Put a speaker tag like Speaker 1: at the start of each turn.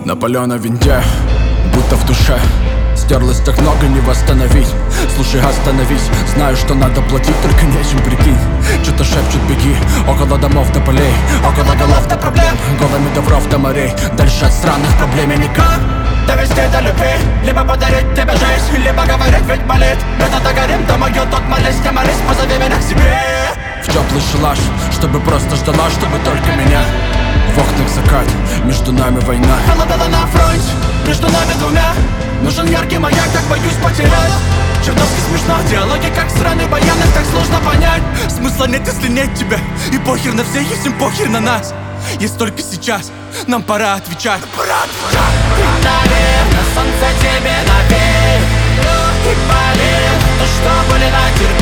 Speaker 1: На паленой винде, будто в душе. Стерлось так много, не восстановить. Слушай, остановись, знаю, что надо платить, только нечем, прикинь. Что-то шепчут, беги, около домов до полей, около голов до проблем, голыми до вров до морей. Дальше от странных проблем я никак.
Speaker 2: Довести до любви, либо подарить тебе жизнь, либо говорить, ведь болит. Это догорим, то мою тут молись, не молись, позови меня к себе.
Speaker 1: В теплый шалаш, чтобы просто ждала, чтобы только меня. В окнах закат, между нами война.
Speaker 2: Холодала на фронте, между нами двумя. Нужен яркий маяк, так боюсь потерять. Чертовски смешно, диалоги как сраный баян, их так сложно понять. Смысла нет, если нет тебя. И похер на всех, если похер на нас. Есть только сейчас, нам пора отвечать.
Speaker 3: Наверное, солнце тебе навеет. И болит то, что были натерпеть.